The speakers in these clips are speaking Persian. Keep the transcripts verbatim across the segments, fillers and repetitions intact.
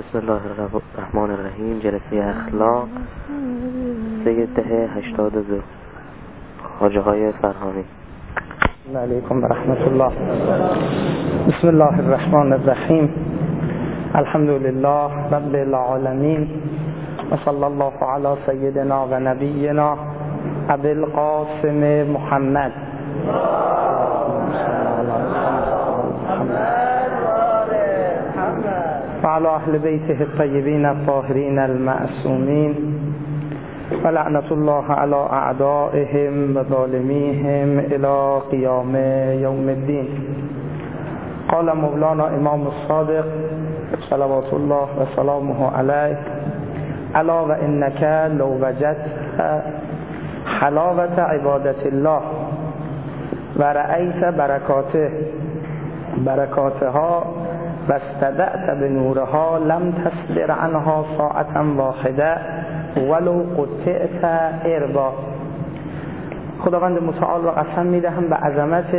بسم الله الرحمن الرحیم. جلسه اخلاق سه ده هشتاد و دو خواجه های فرهانی. علیکم و رحمت الله. بسم الله الرحمن الرحیم. الحمد لله رب العالمین و صلی الله علی سیدنا و نبینا ابی القاسم محمد و علی اهل بیته الطیبین الطاهرین المعصومین و لعنت الله علی اعدائهم و ظالمیهم الی قیام یوم الدین. قال مولانا امام الصادق صلوات الله و سلامه علیه: الا و انک لو وجدت حلاوت عبادت الله و رأیت برکاته برکاتها و استدعت بنورها لم تصبر عنها ساعتا واحده ولو قطعت اربا. خداوند متعال را قسم میدهم به عظمت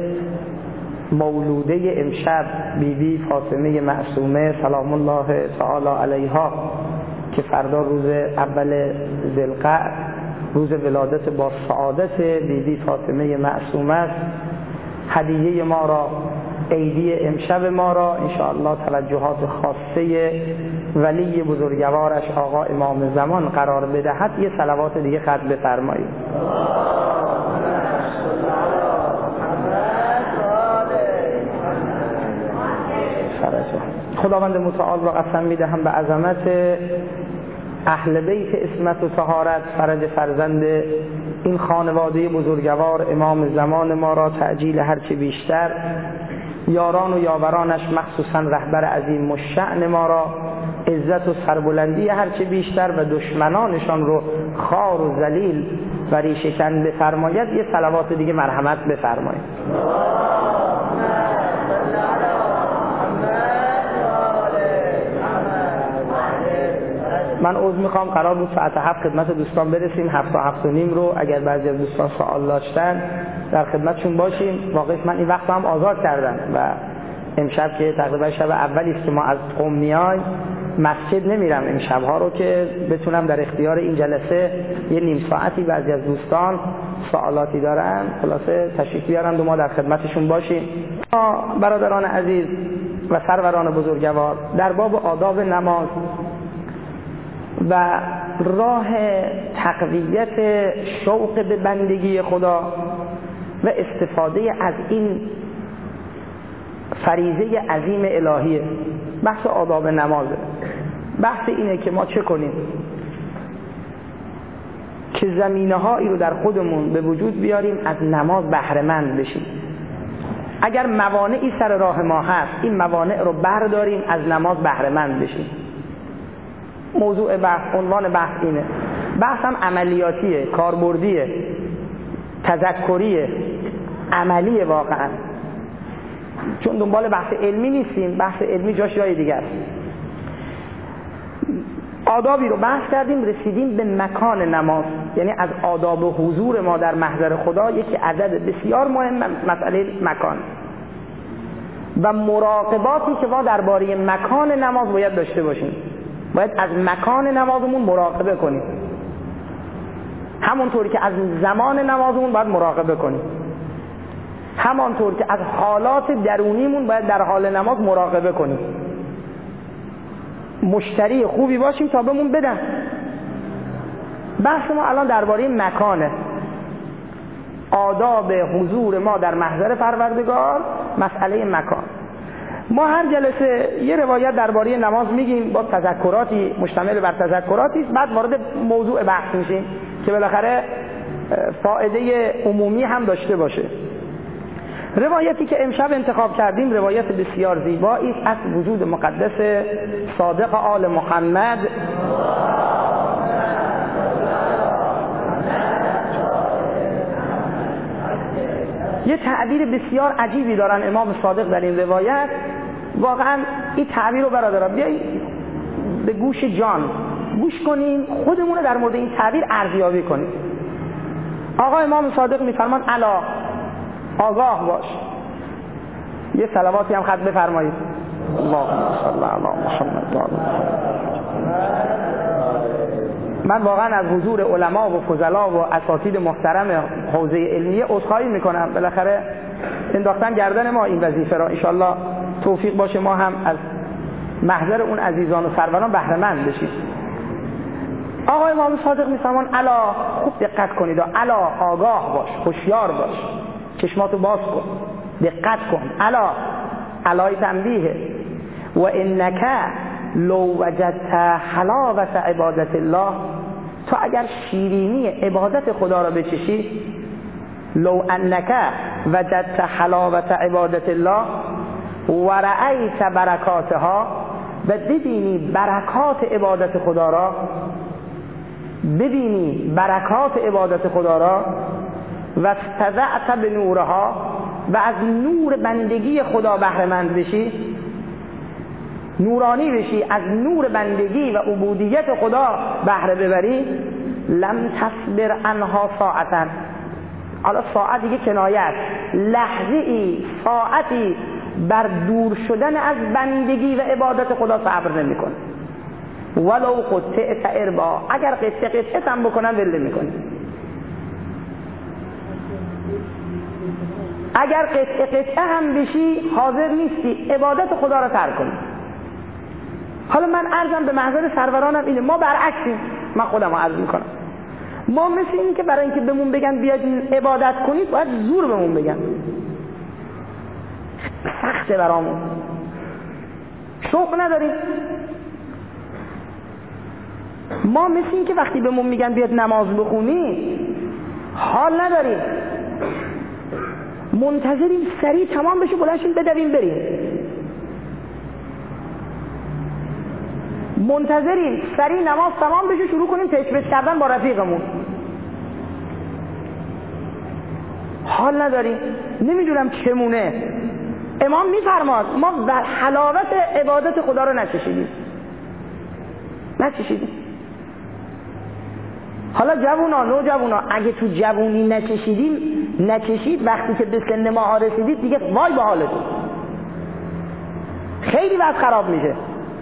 مولوده امشب بی بی فاطمه معصومه سلام الله تعالی علیها که فردا روز اول ذوالقعد روز ولادت با سعادت بی بی فاطمه معصومه است. هدیه ما را، عیدی امشب ما را انشاءالله توجهات خاصه ولی بزرگوارش آقا امام زمان قرار بدهد. یه صلوات دیگه ختم بفرمایید. خداوند متعال را قسم میدهم به عظمت اهل بیت عصمت و طهارت، فرج فرزند این خانواده بزرگوار امام زمان ما را تعجیل هرچه بیشتر، یاران و یاورانش مخصوصا رهبر عظیم الشأن ما را عزت و سربلندی هرچه بیشتر و دشمنانشان رو خار و ذلیل و ریشه‌کن بفرماید. یه صلوات دیگه مرحمت بفرمایید. من عذر میخوام، قرار بود ساعت هفت خدمت دوستان برسیم، هفت تا هفت و نیم رو اگر بعضی از دوستان سوال داشتن در خدمتشون باشیم. واقعا من این وقت هم آزاد کردم و امشب که تقریبا شب اولی است که ما از قم میایم، مسجد نمیرم امشبها رو که بتونم در اختیار این جلسه یه نیم ساعتی بعضی از دوستان سوالاتی دارن خلاصه تشریف بیارن و ما در خدمتشون باشیم. برادران عزیز و سروران بزرگوار، در باب آداب نماز و راه تقویت شوق به بندگی خدا و استفاده از این فریضه عظیم الهیه، بحث آداب نمازه. بحث اینه که ما چه کنیم که زمینه هایی رو در خودمون به وجود بیاریم از نماز بهره مند بشیم. اگر موانعی سر راه ما هست، این موانع رو برداریم، از نماز بهره مند بشیم. موضوع بحث، عنوان بحث اینه. بحث هم عملیاتیه، کاربردیه، تذکریه، عملیه واقعا. چون دنبال بحث علمی نیستیم، بحث علمی جاش جای دیگه است. آدابی رو بحث کردیم، رسیدیم به مکان نماز، یعنی از آداب و حضور ما در محضر خدا یکی عدد بسیار مهم مسئله مکان و مراقباتی که ما درباره مکان نماز باید داشته باشیم. باید از مکان نمازمون مراقبه کنیم، همونطوری که از زمان نمازمون باید مراقبه کنیم، همانطور که از حالات درونیمون باید در حال نماز مراقبه کنیم. مشتری خوبی باشیم تا بهمون بدن. بحث ما الان درباره مکانه، آداب حضور ما در محضر پروردگار، مسئله مکان. ما هر جلسه یه روایت درباره نماز میگیم با تذکراتی، مشتمل بر تذکراتی، بعد وارد موضوع بحث میشیم که بالاخره فایده عمومی هم داشته باشه. روایتی که امشب انتخاب کردیم روایت بسیار زیبایی است از وجود مقدس صادق آل محمد یه تعبیر بسیار عجیبی دارن امام صادق در این روایت. واقعا این تعبیر رو برادران بیایید به گوش جان گوش کنیم، خودمون رو در مورد این تعبیر ارزیابی کنیم. آقا امام صادق میفرمان الا آگاه باش. یه صلواتی هم خط بفرمایید. اللهم صل علی محمد و آل محمد. من واقعا از حضور علما و فضلا و اساتید محترم حوزه علمیه عذرخواهی میکنم. بالاخره انداختن گردن ما این وظیفه را. ان شاء الله توفیق باشه ما هم از محضر اون عزیزان و سروران بهره مند بشیم. آقای امام صادق میفرمان الا، خوب دقت کنید، الا آگاه باش، هوشیار باش، چشماتو باز کن، دقت کن. الا، الای تنبیه. و انک لو وجدت حلاوت عبادت الله، تو اگر شیرینی عبادت خدا را بچشی، لو انک وجدت حلاوت عبادت الله و رأیت برکاتها، و ببینی برکات عبادت خدا را، ببینی برکات عبادت خدا را، و استضعت بنورها، و از نور بندگی خدا بهره مند بشی، نورانی بشی، از نور بندگی و عبودیت خدا بهره ببری، لم تصبر عنها ساعتا. حالا ساعت دیگه کنایه است، لحظه ای، ساعتی بر دور شدن از بندگی و عبادت خدا صبر نمی کن. ولو قطعت اربا، اگر قطعه قطعه هم بکنن ول نمی کنی. اگر قطعه قطعه هم بشی حاضر نیستی عبادت خدا را ترک کنی. حالا من عرضم به محضر سرورانم اینه، ما برعکسیم. من خودم عرض میکنم، ما مثل این که برای اینکه بهمون بگن بیاید عبادت کنید باید زور بهمون بگن، سخته برامون، شوق نداریم. ما مثل این که وقتی بهمون میگن بیاید نماز بخونی حال نداریم، منتظریم سریع تمام بشه بلند شیم بدویم بریم، منتظریم سریع نماز تمام بشه شروع کنیم تشبیه کردن با رفیقمون، حال نداریم. نمیدونم چمونه. امام میفرماد ما بر حلاوت عبادت خدا رو نچشیدیم نچشیدیم حالا جوونا، نو جوونا، اگه تو جوونی نچشیدیم نچشید، وقتی که به سن ما رسیدید دیگه وای به حالتون، خیلی وقت خراب میشه.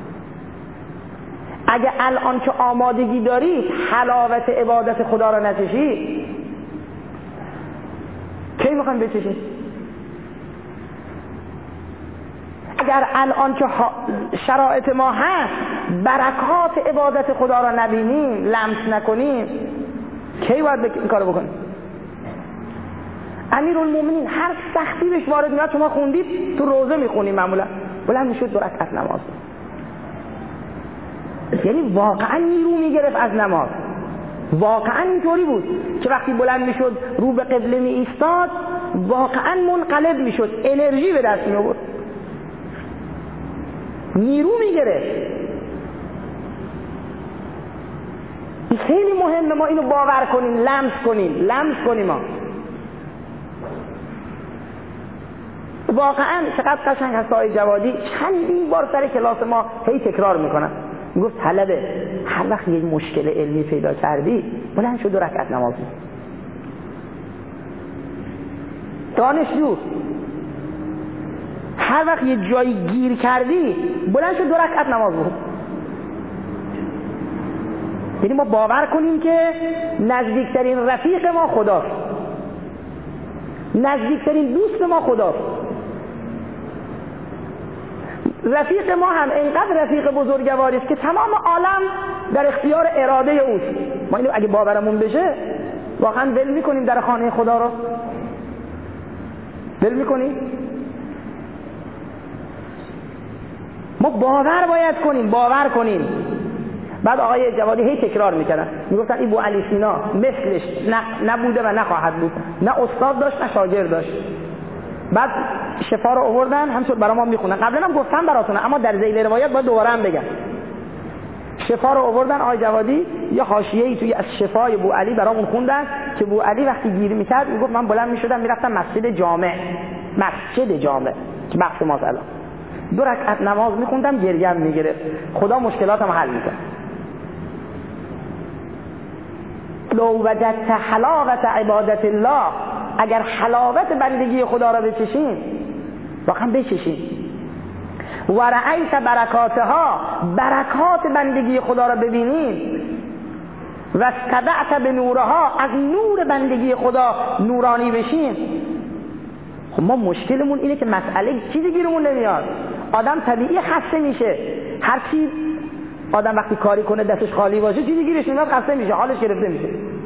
اگه الان که آمادگی دارید حلاوت عبادت خدا رو نچشید، کی میخوایم بچشید؟ اگر الان که شرایط ما هست برکات عبادت خدا رو نبینیم، لمس نکنیم، کی باید این کارو بکنیم؟ امیرالمومنین هر سختی بهش وارد میاد، شما خوندید تو روزه میخونیم معمولا، بلند میشد دو رکعت نماز، یعنی واقعا نیرو میگرفت از نماز. واقعا اینطوری بود که وقتی بلند میشد رو به قبله می ایستاد واقعا منقلب میشد، انرژی به دست می آورد، نیرو میگرفت. این خیلی مهمه ما اینو باور کنیم، لمس کنیم، لمس کنیم. ما واقعا چقدر قشنگ هست آقای جوادی چندین بار سر کلاس ما هی تکرار میکنن، میگفت طلبه هر وقت یک مشکل علمی پیدا کردی بلند شو دو رکعت نماز بخون. دانشجو هر وقت یه جایی گیر کردی بلند شو دو رکعت نماز بخون. یعنی ما باور کنیم که نزدیکترین رفیق ما خداست، نزدیکترین دوست ما خداست. رفیق ما هم اینقدر رفیق بزرگواری است که تمام عالم در اختیار اراده اوست. ما اینو اگه باورمون بشه واقعا ول میکنیم در خانه خدا رو؟ ول میکنیم؟ ما باور باید کنیم، باور کنیم. بعد آقای جوادی هی تکرار میکردن، میگفتن این بو علی سینا مثلش نه نبوده و نخواهد بود، نه استاد داشت نه شاگرد داشت. بعد شفا رو آوردن همینطور برای ما میخونن، قبلا هم گفتم براتون اما در ذیل روایت باید دوباره هم بگم. شفا رو آوردن آقای جوادی یه حاشیه‌ای توی از شفای بو علی برامون خوندن که بو علی وقتی گیر میکرد میگفت من بلند میشدم میرفتم مسجد جامع، مسجد جامع که بخش ماست الان، دو رکعت نماز میخوندم گریم میگرفت، خدا مشکلاتم حل میکرد. لو وجدت حلاوت عبادت الله، اگر حلاوت بندگی خدا را بچشین، واقعا بچشین. و رأیت برکاتها، برکات بندگی خدا را ببینید، و استدعت به نورها، از نور بندگی خدا نورانی بشین. خب ما مشکلمون اینه که مسئله چیزی گیرمون نمیاد. آدم طبیعی خسته میشه، هر چی آدم وقتی کاری کنه دستش خالی باشه چیزی گیرش نمیاد، خسته میشه، حالش گرفته میشه.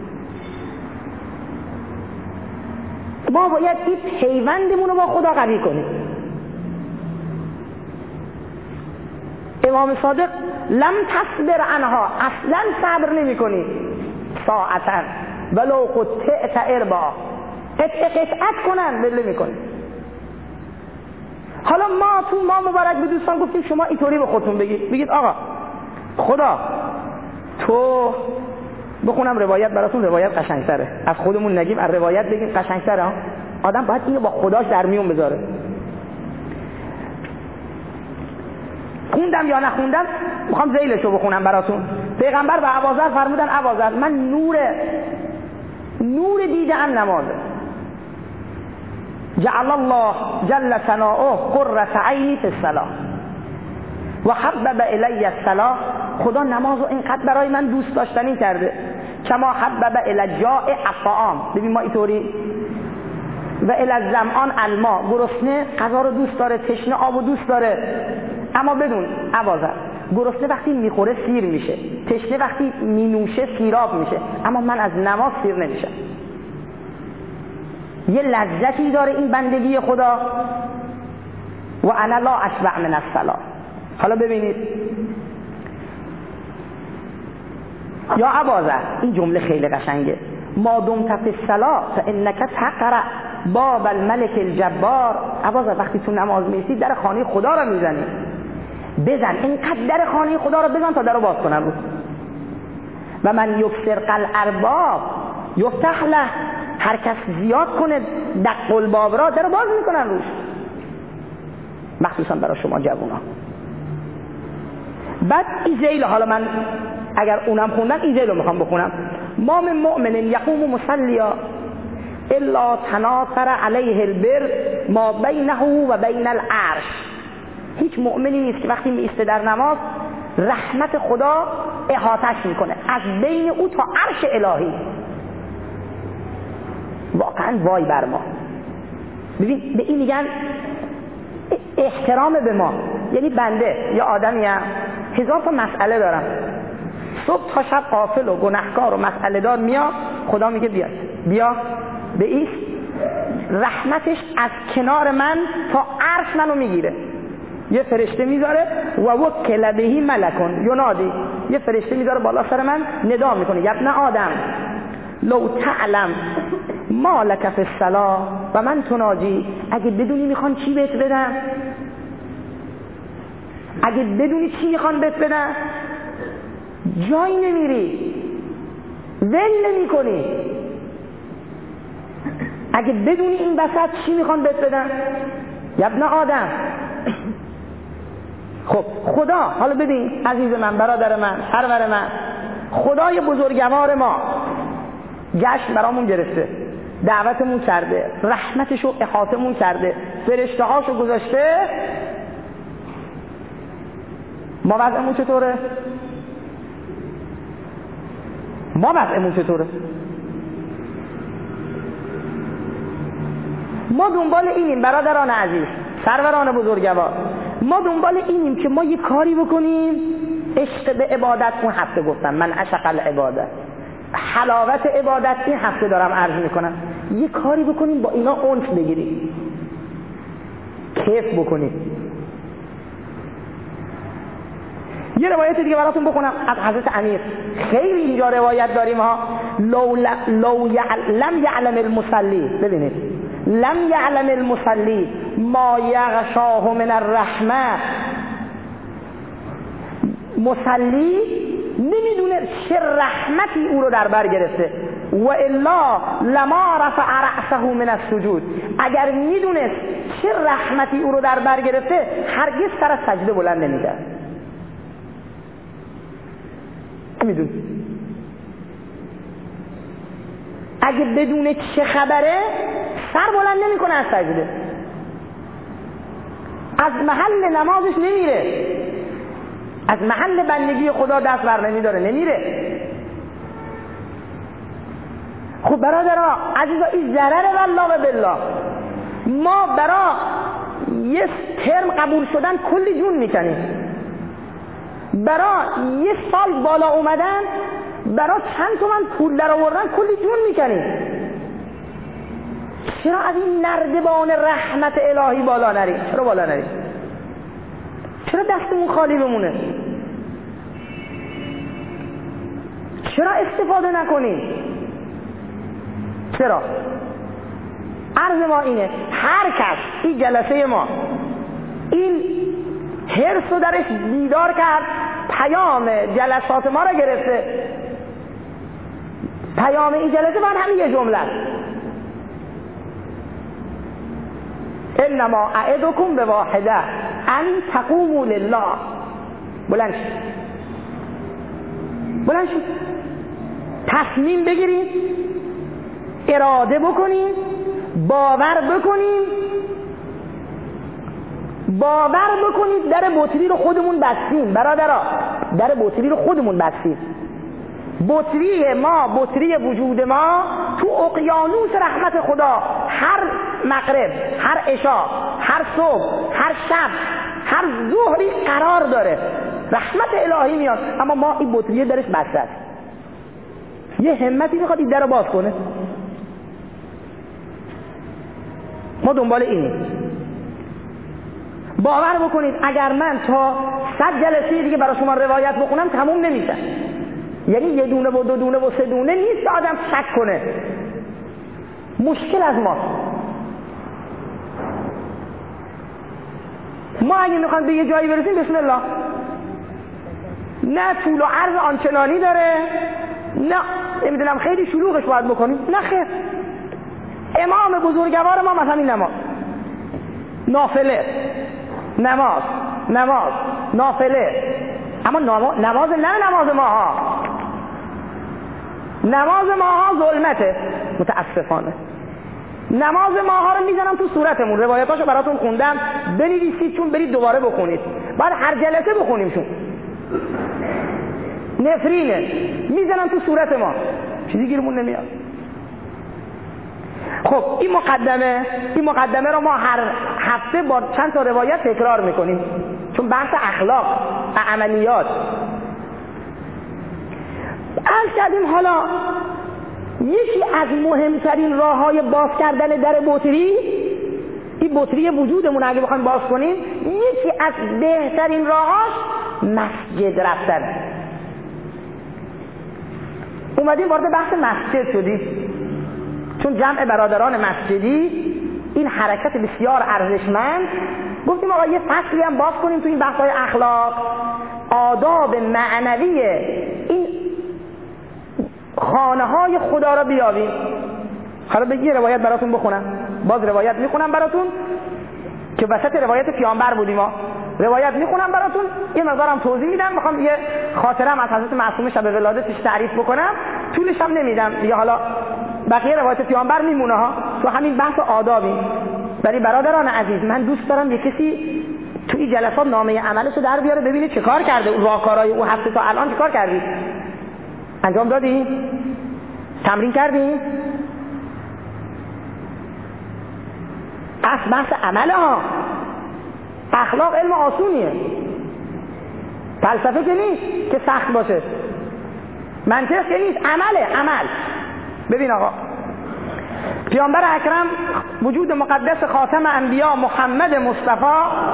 ما باید این پیوندمون رو با خدا قوی کنیم. امام صادق لم تصبر عنها، اصلا صبر نمی کنی ساعتا ولو قطعت اربا، قطع قطعت کنن بله می کنی. حالا ما تو ما مبارک به دوستان گفتیم شما اینطوری به خودتون بگید، بگید آقا خدا تو، بخونم روایت براتون، روایت قشنگتره، از خودمون نگیم، از روایت بگیم قشنگتره. آدم باید اینو با خداش در میون بذاره. خوندم یا نخوندم میخوام ذیلشو بخونم براتون. پیغمبر به ابوذر فرمودن ابوذر من نور نور دیدم نماز. جعل الله جل ثناؤه قرة عینی فی الصلاة و حبب الی الصلاة، خدا نماز رو اینقدر برای من دوست داشتنی کرده. کما حبب الی الجائع الطعام، ببین ما اینطوری، و الی الظمآن الماء، گرسنه غذا رو دوست داره، تشنه آب رو دوست داره. اما بدون ابوذر، گرسنه وقتی میخوره سیر میشه، تشنه وقتی مینوشه سیراب میشه، اما من از نماز سیر نمیشم. یه لذتی داره این بندگی خدا. و انا لا اشبع من الصلاة. حالا ببینید یا ابوذر، این جمله خیلی قشنگه، ما دمت فی الصلاة فانک تقرأ باب الملک الجبار. ابوذر وقتی تو نماز میسی در خانه خدا رو میزنی، بزن اینقدر در خانه خدا رو بزن تا در رو باز کنن روز. و من یکسر قل ارباب یفتح له، هر کس زیاد کنه دق الباب را در رو باز میکنن روش، مخصوصا برای شما جوونا. بعد این ذیل، حالا من اگر اونم خوندم این ذیل رو میخوام بخونم. ما من مؤمن یقوم مصلیا الا تناثر علیه البر ما بینه و بین العرش. هیچ مؤمنی نیست که وقتی میسته در نماز رحمت خدا احاطش میکنه از بین او تا عرش الهی. واقعا وای بر ما. ببین به این میگن احترام به ما. یعنی بنده یا آدمی هم هزار تا مسئله دارم، صبح تا شب غافل و گناهکار و مسئله دار میاد، خدا میگه بیا بیا به ایست، رحمتش از کنار من تا عرش منو میگیره. یه فرشته میذاره و وکل بهی ملکون ینادی، یه فرشته میذاره بالا سر من ندا میکنه یا ابن آدم لو تعلم ما لک فی الصلاة و من تناجی، اگه بدونی میخوان چی بهت بدن، اگه بدونی چی میخوان بهت بدن جایی نمیری، ول نمی کنی. اگه بدونی این بسط چی میخوان بهت بدن یا ابن آدم. خب خدا، حالا ببین عزیز من، برادر من، سرور من، خدای بزرگوار ما جشن برامون گرفته، دعوتمون کرده، رحمتشو احاطمون کرده، فرشته هاشو گذاشته. ما وضعمون چطوره؟ ما وضعمون چطوره؟ ما دنبال اینیم برادران عزیز، سروران بزرگوار، ما دنبال اینیم که ما یه کاری بکنیم. عشق به عبادت، اون هفته گفتم من عشق العبادت، حلاوت عبادت این هفته دارم عرض میکنم، یه کاری بکنیم با اینا انس بگیریم، کیف بکنیم. یه روایت دیگه براتون بخونم از حضرت امیر، خیلی اینجا روایت داریم ها. لو, لو لم یعلم المصلی، ببینید لم یعلم المصلی ما یغشاه من الرحمه، مصلی نمیدونه چه رحمتی او رو در بر گرفته. و الا لما رفع رأسه من السجود، اگر میدونست چه رحمتی او رو در بر گرفته هرگز سر از سجده بلند نمی‌کرد. میدونه اگه بدونه چه خبره سر بلند نمی‌کنه از سجده. از محل نمازش نمیره، از محل بندگی خدا دست بر نمیداره، نمیره. خب برادرها عزیزا این ضرر والله بالله. ما برا یه ترم قبول شدن کلی جون میکنیم، برا یه سال بالا اومدن برا چند تومن پول در آوردن کلی جون میکنیم. چرا از این نردبان رحمت الهی بالا نریم؟ چرا بالا نریم؟ چرا دستمون خالی بمونه؟ چرا استفاده نکنیم؟ چرا؟ عرض ما اینه هر کس این جلسه ما این حرص رو درش بیدار کرد، پیام جلسات ما رو گرفته، پیام این جلسه من همین یه جمله است: انما اعدکم به واحده ان تقوموا لله. بلند شید، بلند شید، تصمیم بگیرید، اراده بکنید، باور بکنید، باور بکنید در بطری رو خودمون بستیم. برادرها در بطری رو خودمون بستیم. بطری ما، بطری وجود ما تو اقیانوس رحمت خدا هر مغرب، هر عشاء، هر صبح، هر شب، هر ظهری قرار داره، رحمت الهی میاد، اما ما این بطری درش بسته است. یه همتی میخواد این در رو باز کنه. ما دنبال اینیم. باور بکنید اگر من تا صد جلسه دیگه برای شما روایت بخونم تموم نمیشه. یعنی یه دونه و دو دونه و سه دونه نیست آدم شک کنه. مشکل از ما. ما اگه میخوام به یه جایی برسیم بسم الله، نه طول و عرض آنچنانی داره، نه نمیدونم خیلی شلوغش باید بکنیم، نه خیر. امام بزرگوار ما مثلا این نماز، نافله، نماز، نماز، نافله، اما نماز نه نماز ماها، نماز ماها ظلمته متاسفانه. نماز ماها رو میزنم تو صورتمون، روایتاشو براتون خوندم، بنویسید چون برید دوباره بخونید، بعد هر جلسه بخونیمشون. نفرینه میزنم تو صورت ما، چیزی گیرمون نمیاد. خب این مقدمه این مقدمه رو ما هر هفته با چند تا روایت تکرار میکنیم، چون بحث اخلاق و عملیات. عرض کردیم حالا یکی از مهمترین راههای باز کردن در بطری، این بطری وجودمون اگه بخوایم باز کنیم، یکی از بهترین راهاش مسجد رفتن. اومدیم وارد بحث مسجد شدیم، چون جمع برادران مسجدی این حرکت بسیار ارزشمند. گفتیم آقا یه فصلی هم باز کنیم تو این بحث‌های اخلاق، آداب معنوی این خانه‌های خدا را بیابیم. حالا بگی روایت براتون بخونم، باز روایت میخونم براتون که وسط روایت پیامبر بودیم ما. روایت میخونم براتون، یه مقدارم توضیح میدم، میخوام یه خاطرم از حضرت معصومه شب ولادتش تعریف بکنم، طولش هم نمیدم دیگه. حالا بقیه روایت پیامبر میمونه ها، تو همین بحث آدابی. ولی برادران عزیز، من دوست دارم یه کسی تو این جلسات نامه عملشو در بیاره، ببینید چه کار کرده، اون راهکارهای اون هفته تا الان چه کار کردی، انجام دادی، تمرین کردی. اصل بحث عمله ها. اخلاق علم آسونیه، فلسفه که نیست که سخت باشه، منطق که نیست، عمله، عمل. ببین آقا، پیامبر اکرم وجود مقدس خاتم انبیا محمد مصطفی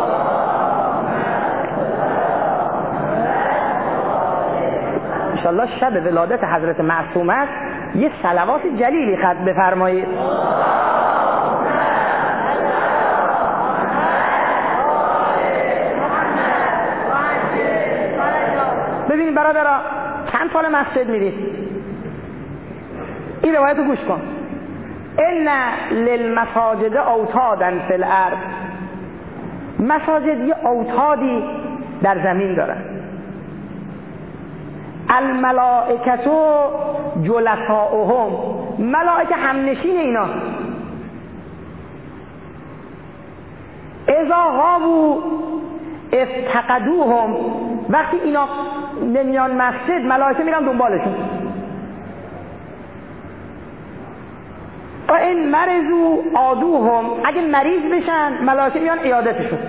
انشالله شب ولادت حضرت معصومه یه صلوات جلیلی خط بفرمایید. ببینید برادرها، چند سال مسجد میرید، این روایت رو گوش کن: ان للمساجد اوتادا فی الارض. مساجد یه اوتادی در زمین دارن. الملائکه جلساؤهم، ملائکه همنشین اینا. اذا غابوا افتقدوهم، وقتی اینا نمیان مسجد ملائکه میرن دنبالشون. و این مرضو عادوهم، اگه مریض بشن ملائکه میان عیادتشون.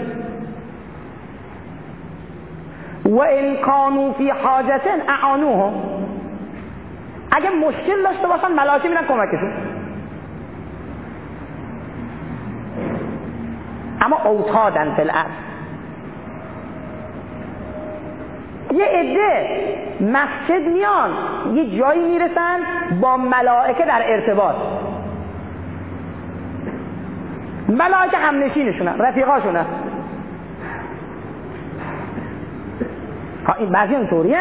و این کانوا فی حاجة اعانوهم، اگه مشکل داشته باشن ملائکه میرن کمکشون. اما اوتادن فی الارض، یه عده مسجد میان یه جایی میرسن با ملائکه در ارتباط، ملائکه هم نشینشونن، رفیقاشونن. ها این بعضی اینطوریه.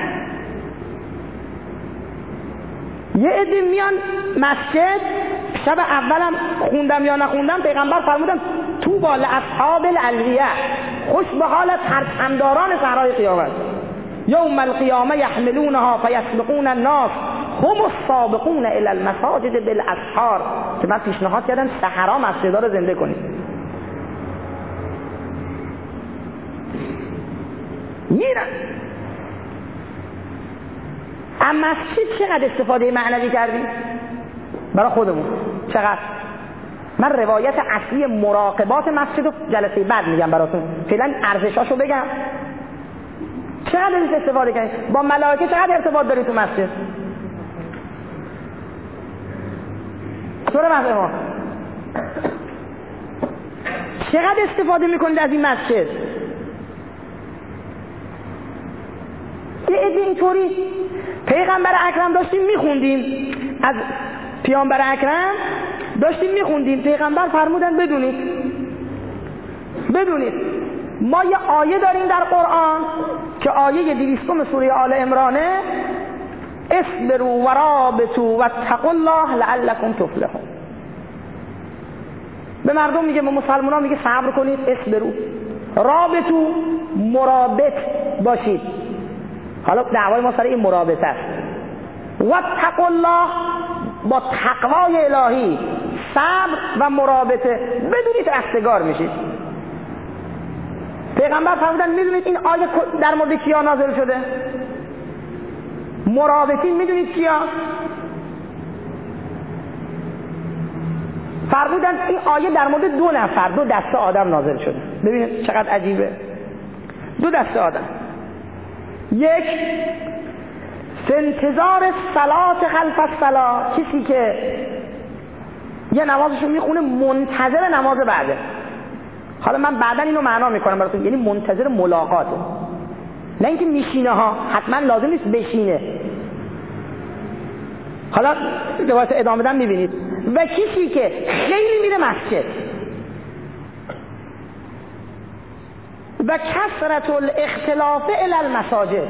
یه عده میان مسجد، شب اولم خوندم یا نخوندم پیغمبر فرمودن تو با لاصحاب الالویه، خوش به حال پرچمداران صحرای قیامت، یوم القیامه یحملونها فیسبقون الناس هم السابقون الی المساجد بالاسحار، که من پیشنهاد کردم سحرا مسجدها رو زنده کنید. میرن اما مسجد چقدر استفاده معنوی کردیم برای خودمون؟ چقدر؟ من روایت اصلی مراقبات مسجد رو جلسه بعد میگم براتون، فعلا ارزشاشو بگم. چقدر ازش استفاده کردیم؟ با ملائکه چقدر ارتباط دارید تو مسجد؟ سوره مسجد ما چقدر استفاده میکنید از این مسجد؟ یه عده اینطوری پیغمبر اکرم داشتیم میخوندیم، از پیامبر اکرم داشتیم میخوندیم، پیغمبر فرمودن بدونید بدونید ما یه آیه داریم در قرآن که آیه دویستم سوره آل عمرانه، اصبروا و رابطوا واتقوا الله لعلکم تفلحون. به مردم میگه، به مسلمانان میگه صبر کنید، اصبروا، رابطوا مرابط باشید. حالا دعوای ما سر این مرابطه است. واتقوا الله، با تقوای الهی صبر و مرابطه بدونید رستگار میشید. پیغمبر فرمودن میدونید این آیه در مورد کیا نازل شده؟ مرابطین میدونید کیا؟ فرمودن این آیه در مورد دو نفر، دو دسته آدم نازل شده. ببینید چقدر عجیبه. دو دسته آدم، یک فی انتظار صلات خلف الصلاه، کسی که یه نمازشو میخونه منتظر نماز بعده. حالا من بعدا اینو معنا میکنم براتون، یعنی منتظر ملاقاته، نه اینکه میشینه ها، حتما لازم نیست بشینه. حالا روایت ادامه بدم میبینید. و کسی که خیلی میره مسجد، و کثرت الاختلاف الی المساجد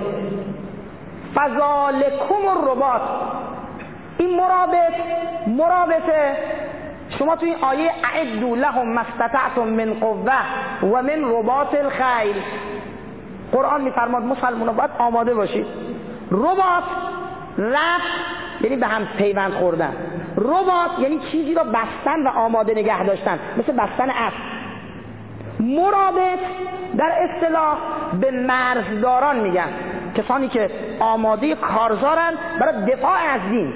فذالکم الرباط. این مرابط مرابطه شما توی این آیه اعدوا لهم ما استطعتم من قوه و من رباط الخیل، قرآن میفرماد مسلمانان باید آماده باشید. رباط ربط یعنی به هم پیوند خوردن، رباط یعنی چیزی را بستن و آماده نگه داشتن، مثل بستن اسب. مرابط در اصطلاح به مرزداران میگن، کسانی که آماده کارزارن برای دفاع از دین.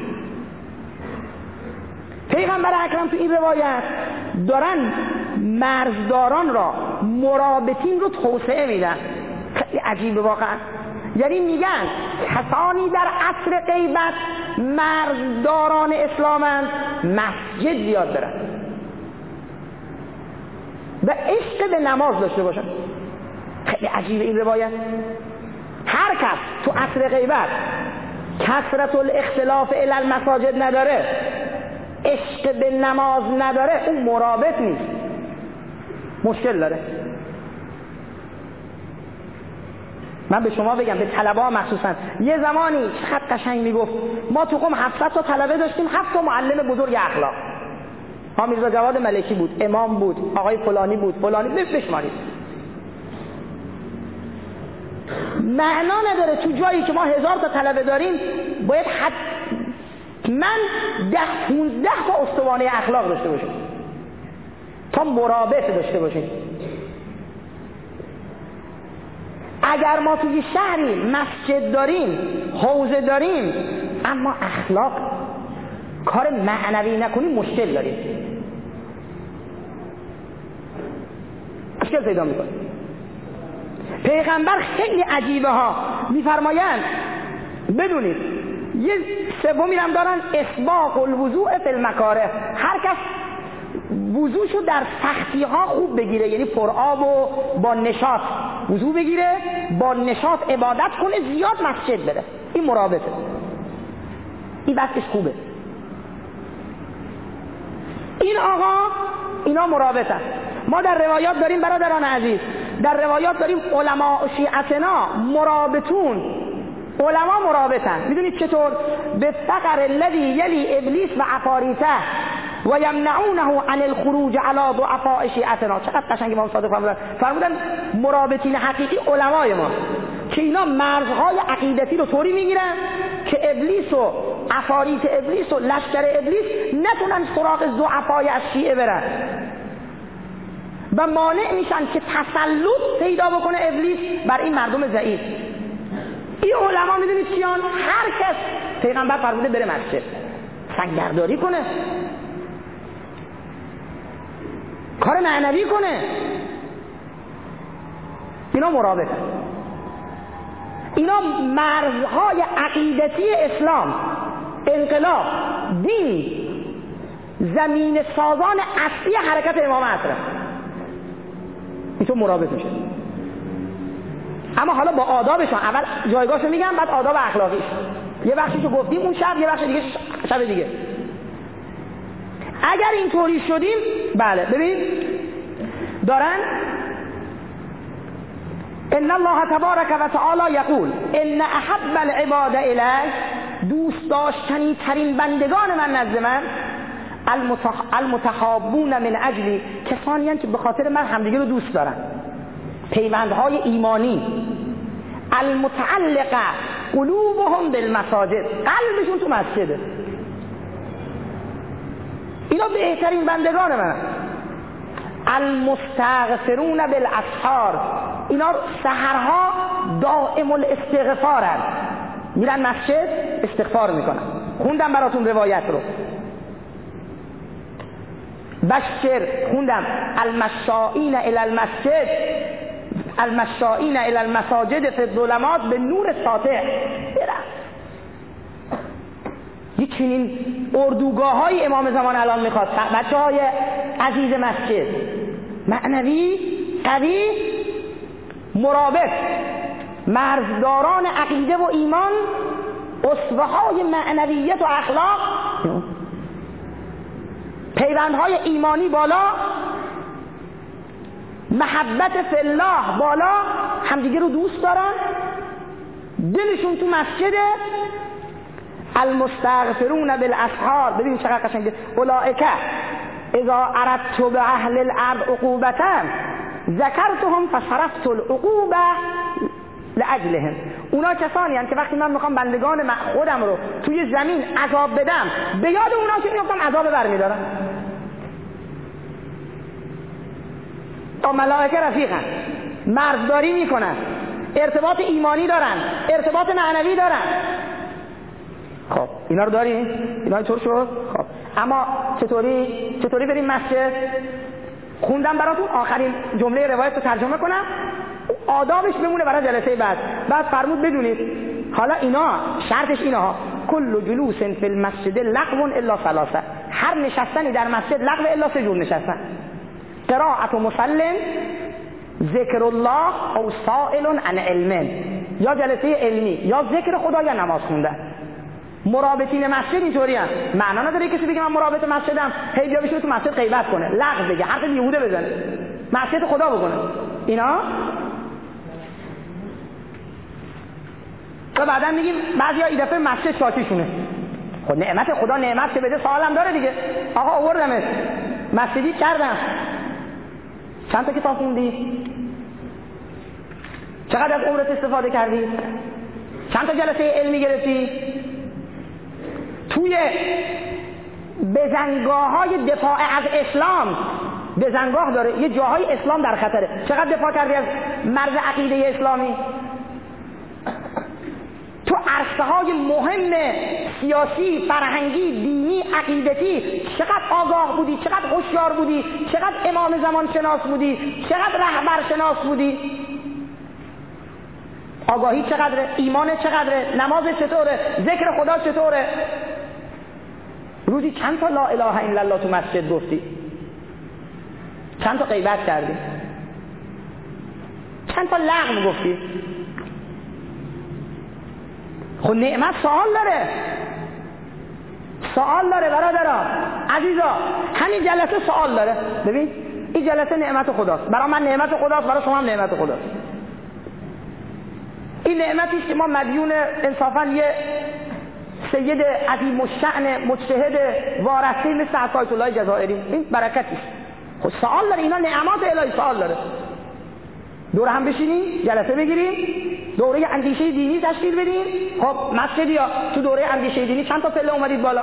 پیغمبر اکرم تو این روایت دارن مرزداران را، مرابطین رو توسعه میدن. خیلی عجیبه واقعا. یعنی میگن کسانی در عصر غیبت مرزداران اسلامند، مسجد زیاد دارن و عشق به نماز داشته باشن. خیلی عجیبه این روایت. هر کس تو عصر غیبت کثرت الاختلاف الی المساجد نداره، عشق به نماز نداره، اون مرابط نیست، مشکل داره. من به شما بگم، به طلبه ها مخصوصا، یه زمانی چقدر قشنگ میگفت ما تو قم هفتصد تا طلبه داشتیم، هفت تا معلم بزرگ اخلاق. ها میرزا جواد ملکی بود، امام بود، آقای فلانی بود، فلانی، بشمارید. معنا نداره تو جایی که ما هزار تا طلبه داریم باید حتما ده پونزده تا استوانه اخلاق داشته باشیم تا مرابط داشته باشیم. اگر ما توی شهری مسجد داریم، حوزه داریم، اما اخلاق کار معنوی نکنیم، مشکل داریم، مشکل پیدا میکنه. پیغمبر خیلی عجیبه ها میفرمایند بدونید یه سومی هم دارن اسباق الوضوء فی المکاره، هر کس وضوشو در سختی ها خوب بگیره، یعنی پرآب و با نشاط وضو بگیره، با نشاط عبادت کنه، زیاد مسجد بره، این مرابطه، این بسش خوبه. این آقا اینا مرابطه. ما در روایات داریم برادران عزیز، در روایات داریم علما شیعتنا مرابطون، علما مرابطن. میدونید چطور؟ به فقر الذی یلی ابلیس و عفاریته و یمنعونه عن الخروج علی ضعفاء شیعتنا. چقدر قشنگ امام صادق فرمودن، فرمودن مرابطین حقیقی علمای ما که اینا مرزهای عقیدتی رو طوری میگیرن که ابلیس و عفاریت ابلیس و لشکر ابلیس نتونن سراغ ضعفای از شیعه برن و مانع میشن که تسلط پیدا بکنه ابلیس بر این مردم ضعیف. این علما میدونید چیان؟ هر کس پیغمبر فرموده بره مسجد سنگبرداری کنه، کار معنوی کنه، اینا مرابطه. اینا مرزهای عقیدتی اسلام، انقلاب، دین، زمین سازان اصلی حرکت امام عصر، اینطور مرابط میشه. اما حالا با آدابشون، اول جایگاهشو میگم بعد آداب اخلاقیش. یه بخشیشو گفتیم اون شب، یه بخش دیگه شب دیگه. اگر اینطوری شدیم، بله ببین دارن ان الله تبارک و تعالی یقول ان احب العباد الی، دوست داشتنی ترین بندگان من نزد من المتحابون من اجلی، کسانی هستند که به خاطر من همدیگه رو دوست دارن، پیوندهای ایمانی، المتعلقه قلوبهم بالمساجد، قلبشون تو مسجده. اینا بهترین بندگان من. المستغفرون بالاسحار، اینا سحرها دائم الاستغفارن، میرن مسجد استغفار میکنن. خوندم براتون روایت رو، بشر خوندم المشائین الی المسجد، المشائین الی المساجد فی الظلمات به نور ساطع. یک چنین اردوگاه های امام زمان الان میخواد. بچه های عزیز مسجد، معنوی، قوی، مرابط، مرزداران عقیده و ایمان، اسوه های معنویت و اخلاق، پیوندهای ایمانی بالا، محبت فی الله بالا، همدیگه رو دوست دارن، دلشون تو مسجده. المستغفرون بالاسحار، ببین چقدر قشنگه. اولئک اذا اردت باهل الارض عقوبتا ذکرتهم فصرفت العقوبه لاجلهم. اونا کسانی هستند که وقتی من میخوام بندگان من خودم رو توی زمین عذاب بدم، به یاد اونا که میافتم عذاب برمیدارم. تا ملائکه رفیقن، مرزداری میکنن، ارتباط ایمانی دارن، ارتباط معنوی دارن. خب اینا رو داریم؟ اینا اینطور شد؟ خب اما چطوری چطوری بریم مسجد؟ خوندم براتون آخرین جمله روایت رو ترجمه کنم، آدابش بمونه برای جلسه بعد. بعد فرمود بدونید حالا اینا شرطش اینه ها: کل جلوس فی المسجد لغو الا ثلاثه، هر نشستنی در مسجد لغو الا سه جور نشستن: قرائت مسلم، ذکر الله، او سائل عن علم، یا جلسه علمی یا ذکر خدا یا نماز خوندن. مرابطین مسجد اینطوری هم معنا نداره کسی بگه من مرابط مسجدم هی بیا بشینه تو مسجد غیبت کنه، لغو بگه، حرف بیهوده بزنه، مسجد خدا بکنه. اینا و بعدا میگیم بعضیا این دفعه مسجد شاکیشونه. خب نعمت خدا نعمت چه بده سوالم داره دیگه. آقا آوردمت مسجدی کردم، چند تا کتاب خوندی؟ چقدر از عمرت استفاده کردی؟ چند تا جلسه علمی گرفتی؟ توی بزنگاه های دفاع از اسلام بزنگاه داره، یه جاهای اسلام در خطره. چقدر دفاع کردی از مرز عقیده اسلامی؟ تو عرصه‌های مهم سیاسی، فرهنگی، دینی، عقیدتی چقدر آگاه بودی، چقدر هوشیار بودی، چقدر امام زمان شناس بودی، چقدر رهبر شناس بودی. آگاهی چقدره، ایمان چقدره، نماز چطوره، ذکر خدا چطوره. روزی چند تا لا اله الا الله تو مسجد گفتی؟ چند تا غیبت کردی؟ چند تا لغو گفتی؟ خب نعمت سوال داره، سوال داره برادران عزیزا. همین جلسه سوال داره. ببین این جلسه نعمت خداست، برای من نعمت خداست، برای شما هم نعمت خداست. این نعمتی که ما مدیون انصافا یه سید عظیم الشأن مجتهد وارثی مثل عطایت الله جزائری، این برکتی. خب سوال داره، اینا نعمات الهی سوال داره. دور هم بشینیم جلسه بگیریم، دوره اندیشه دینی تشکیل بدیم. خب مسجدیا تو دوره اندیشه دینی چند تا پله اومدید بالا؟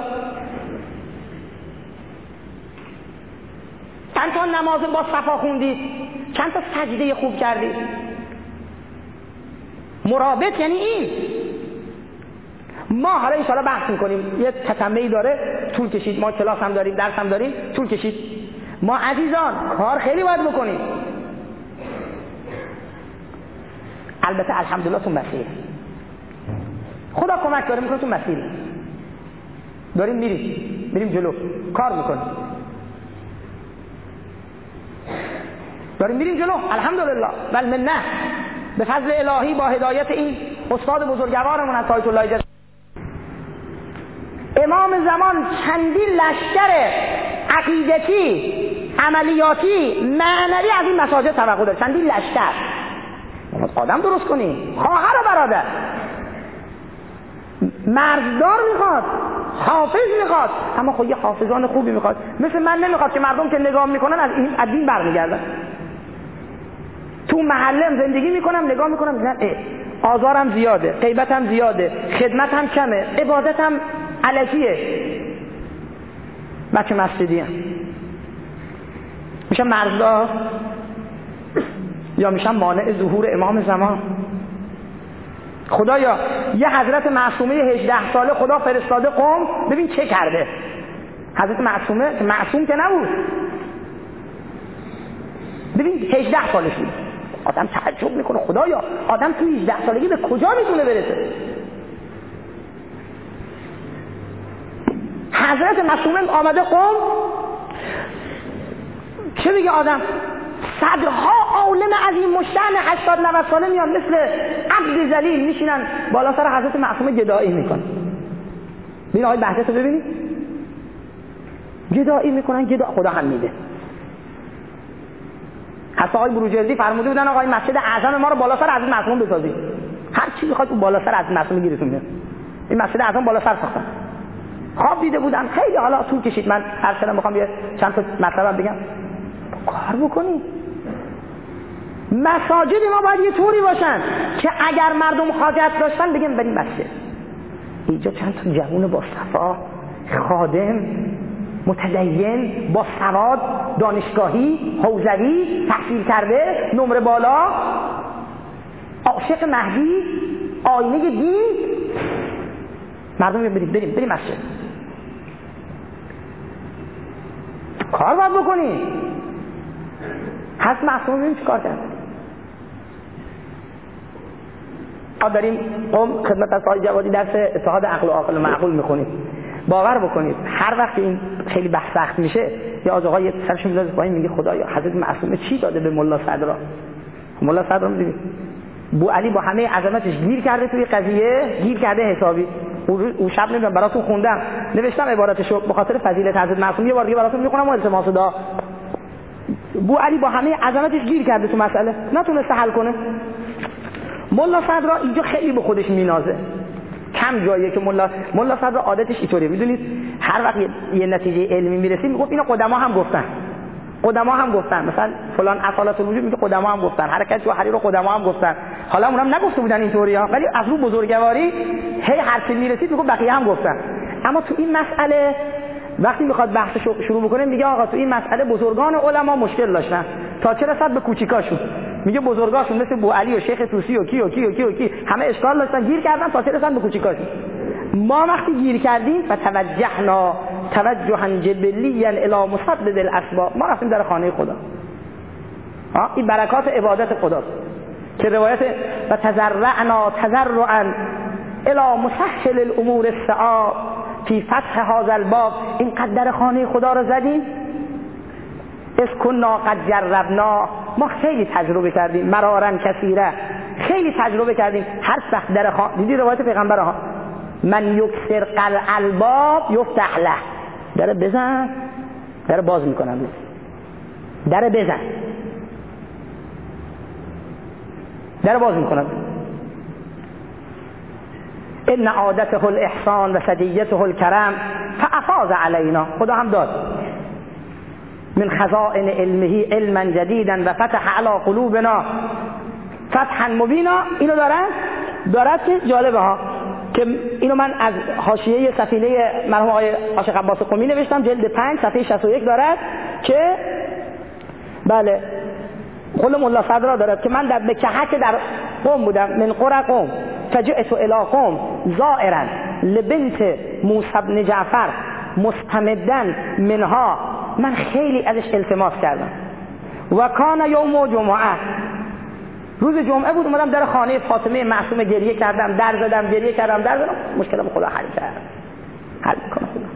چند تا نماز با صفا خوندید؟ چند تا سجده خوب کردید؟ مرابط یعنی این. ما حالا ان شاء الله بحث می‌کنیم، یه تتمه‌ای داره، طول کشید. ما کلاس هم داریم، درس هم داریم، طول کشید. ما عزیزان کار خیلی باید بکنیم. البته الحمدلله تو مسیر خدا کمک داره میکنه، تو مسیر داریم میریم میریم جلو، کار میکنیم، داریم میریم جلو الحمدلله. بل منه به فضل الهی با هدایت این استاد بزرگوارمون عطایت الله جزائری. امام زمان چندین لشکر عقیدتی، عملیاتی، معنوی از این مساجد توقع داره. چندین لشکر. آدم درست کنی، خواهر و برادر، مرزدار میخواد، حافظ میخواد، اما خب یه حافظان خوبی میخواد. مثل من نمیخواد که مردم که نگاه میکنن از این از دین برمیگردن. تو محلم زندگی میکنم، نگاه میکنم میگن اه آزارم زیاده، غیبتم زیاده، خدمتم کمه، عبادتم الکیه، بچه مسجدی هم میشم مرزدار یا میشم مانع ظهور امام زمان. خدایا یه حضرت معصومه هجده ساله خدا فرستاده قوم، ببین چه کرده. حضرت معصومه که معصوم که نبود، ببین هجده سالش بود. آدم تعجب میکنه خدایا آدم تو هجده سالگی به کجا میتونه برسه. حضرت معصومه آمده قوم، چه میگه آدم؟ صدها عالم عظیم مشأن هشتاد نود ساله میان مثل عبد ذلیل میشینن بالا سر حضرت معصومه گدایی میکنن. ببین آقای بحث رو ببینید، گدایی میکنن، گدا خدا هم میده. حتی آقای بروجردی فرموده بودن آقای مسجد اعظم ما رو بالا سر حضرت معصومه بسازید، هر چی بخواید اون بالا سر حضرت معصومه گیرتون. این مسجد اعظم بالا سر ساختن، خواب دیده بودن. خیلی حالا طول کشید، من هر چقدر میخوام یه چند تا مطلب بگم. کار بکنی. مساجد ما باید یه طوری باشن که اگر مردم حاجت داشتن بگیم بریم مسجد. اینجا چند تا جوون با صفا، خادم، متدین، با سواد، دانشگاهی، حوزوی، تحصیل کرده، نمره بالا، عاشق مهدی، آینه دین. مردم میگن بریم بریم بریم مسجد. کار باید بکنی. حضرت معصومه ببین چیکار کرد. ما داریم قوم خدمت از آقای جوادی درس اتحاد عقل و عاقل و معقول میخونیم. باور بکنید هر وقت این خیلی بحث سخت میشه یا از آقای سرش میذاره پایین میگه خدایا حضرت معصومه چی داده به ملا صدرا. ملا صدرا میدونید بو علی با همه عظمتش گیر کرده توی قضیه، گیر کرده حسابی. اون شب نمیدونم براتون خوندم، نوشتم عبارتشو به خاطر فضیلت حضرت معصومه، یه بار دیگه براتون میخونم و التماس دعا. بو علی با همه عظمتش گیر کرده تو مسئله، نتونسته حل کنه. ملا صدرا اینجا خیلی به خودش مینازه. کم جاییه که ملا ملا صدرا عادتش اینطوریه. میدونید هر وقت یه نتیجه علمی میرسید میگفت اینو قدما هم گفتن. قدما هم گفتن، مثلا فلان اصالت الوجود میگه قدما هم گفتن، حرکت جوهری رو قدما هم گفتن. حالا اونم نگفته بودن اینطوریه، ولی از رو بزرگواری هی هر چی میرسید میگه بقیه هم گفتن. اما تو این مسئله وقتی میخواد بحث شروع بکنه میگه آقا تو این مسئله بزرگان علما مشکل داشتن تا چه رسد به کوچیکاشون. میگه بزرگاشون مثل بوعلی و شیخ طوسی و کی و کی و کی و کی همه اشکال داشتن گیر کردن تا چه رسد به کوچیکاشون. ما وقتی گیر کردیم و توجهنا توجها جبلیا الی مسبب الاسباب، ما رفتیم در خانه خدا. ها این برکات عبادت خداست که روایت و تزرعنا تزرعا الی مسهل الامور الصعاب فی فتح هذا الباب. اینقدر در خانه خدا رو زدیم اس کنا قد جربنا، ما خیلی تجربه کردیم، مرارن کثیره، خیلی تجربه کردیم. هر وقت در خانه دیدی روایت پیغمبر ها من یکسر قلع الباب یفتح له، در بزن در باز میکنن، در بزن در باز میکنن. ان عادته الاحسان و سجیته الکرم فافاض علینا، خدا هم داد من خزائن علمه علما جدیدا و فتح علی قلوبنا فتحا مبینا. اینو دارن دارد که جالبه ها که اینو من از حاشیه سفینه مرحوم آقای عاشق عباس قمی نوشتم، جلد پنج صفحه شصت و یک دارد که بله قول مولا صدرا دارد که من در بکهک در قوم بودم، من قرى قوم فجئت الى قوم زائرا لبنت موسی بن جعفر مستمدا منها، من خیلی ازش التماس کردم و کان یوم جمعه، روز جمعه بود، اومدم در خانه فاطمه معصومه گریه کردم، در زدم گریه کردم در زدم، مشکلم خدا حل کرد، حل میکنه خدا.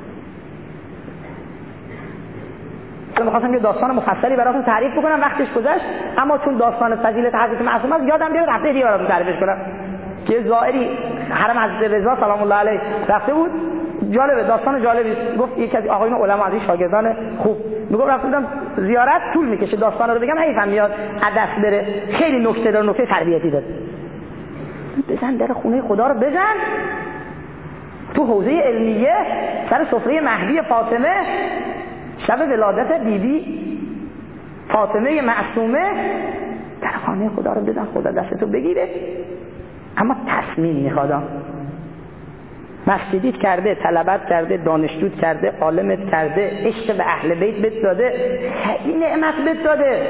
من می‌خواستم یه داستان مفصلی براتون تعریف بکنم، وقتش گذشت، اما چون داستان فضیلت حضرت معصومه است یادم بیاد هفته دیگه براتون تعریفش کنم که زائری حرم حضرت رضا سلام الله علیه رفته بود. جالبه، داستان جالبی. گفت یکی از آقایون علما از این شاگردان خوب میگه رفتم زیارت، طول میکشه داستان رو بگم حیفم میاد عدس بره، خیلی نکته داره، نکته تربیتی داره. بزن در خونه خدا رو بزن، تو حوزه علمیه سر سفره مهدی فاطمه شب ولادت بیبی فاطمه معصومه، در خانه خدا رو بزن، خدا دستتو بگیره. اما تصمیم میخواد، مسجدیت کرده، طلبت کرده، دانشجوت کرده، عالمت کرده، عشق به اهل بیت بهت داده، خیلی نعمت بهت داده،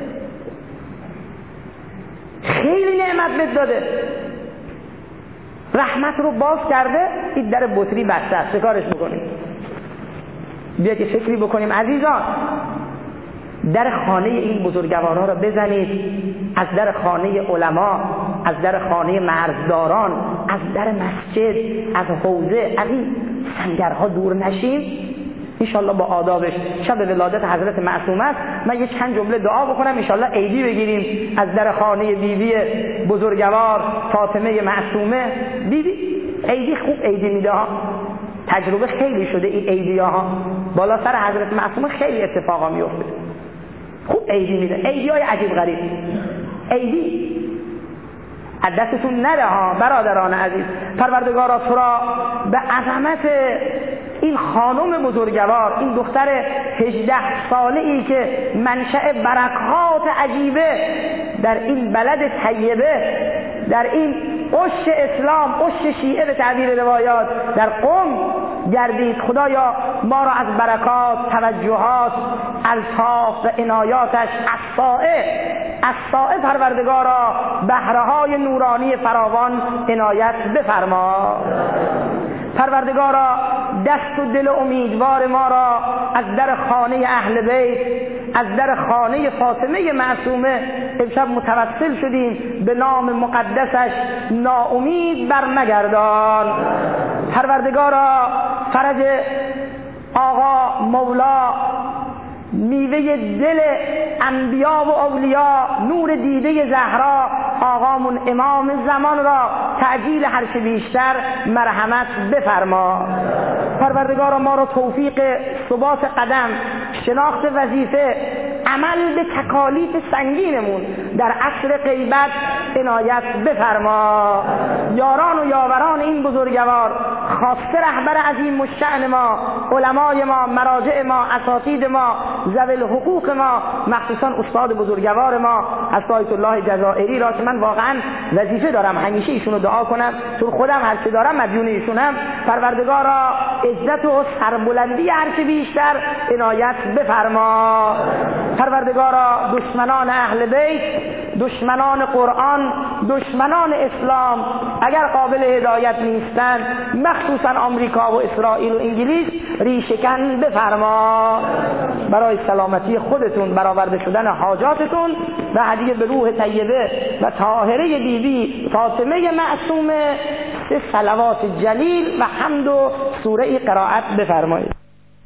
خیلی نعمت بهت داده، رحمت رو باز کرده، این در بطری بسته است، کارش بکنیم. بیا که فکری بکنیم عزیزان، در خانه این بزرگواران را بزنید، از در خانه علما، از در خانه مرزداران، از در مسجد، از حوزه، از این سنگرها دور نشیم. انشالله با آدابش شب ولادت حضرت معصومه است. من یه چند جمله دعا بکنم، انشالله عیدی بگیریم از در خانه بیبی بزرگوار فاطمه معصومه. بیبی عیدی خوب عیدی میده ها، تجربه خیلی شده این عیدی ها، بالا سر حضرت معصومه خیلی اتفاقا میفته، خوب عیدی میده، عیدی های عجیب غریب. عیدی از دستتون نده ها برادران عزیز. پروردگارا تو را به عظمت این خانم بزرگوار، این دختر هجده ساله ای که منشأ برکات عجیبه در این بلد طیبه، در این عش اسلام، عش شیعه به تعبیر روایات در قم گردید. خدایا ما را از برکات، توجهات، الطاف و عنایاتش الصائع الصائع پروردگارا بهره‌های نورانی فراوان عنایت بفرما. پروردگارا دست و دل امیدوار ما را از در خانه اهل بیت، از در خانه فاطمه معصومه امشب متوسل شدیم، به نام مقدسش ناامید بر نگردان. پروردگارا فرج آقا مولا میوه دل انبیا و اولیا، نور دیده زهرا، آقامون امام زمان را تعجیل هر چه بیشتر مرحمت بفرما. پروردگارا ما را توفیق ثبات قدم، شناخت وظیفه، عمل به تکالیف سنگینمون در عصر غیبت عنایت بفرما. یاران و یاوران این بزرگوار، خاصه رهبر عظیم الشأن ما، علمای ما، مراجع ما، اساتید ما، ذوی الحقوق ما، مخصوصا استاد بزرگوار ما حضرت آیت الله جزائری را که من واقعا وظیفه دارم همیشه ایشونو دعا کنم، چون خودم هر چه دارم مدیون ایشونم. پروردگارا عزت و سربلندی هر چه بیشتر عنایت بفرما. پروردگارا دشمنان اهل بیت، دشمنان قرآن، دشمنان اسلام اگر قابل هدایت نیستند، مخصوصا آمریکا و اسرائیل و انگلیس، ریشه‌کن بفرما. برای سلامتی خودتون، برآورده شدن حاجاتتون و هدیه به روح طیبه و طاهره بیبی فاطمه معصومه، سه صلوات جلیل و حمد و سوره قرائت بفرمایید.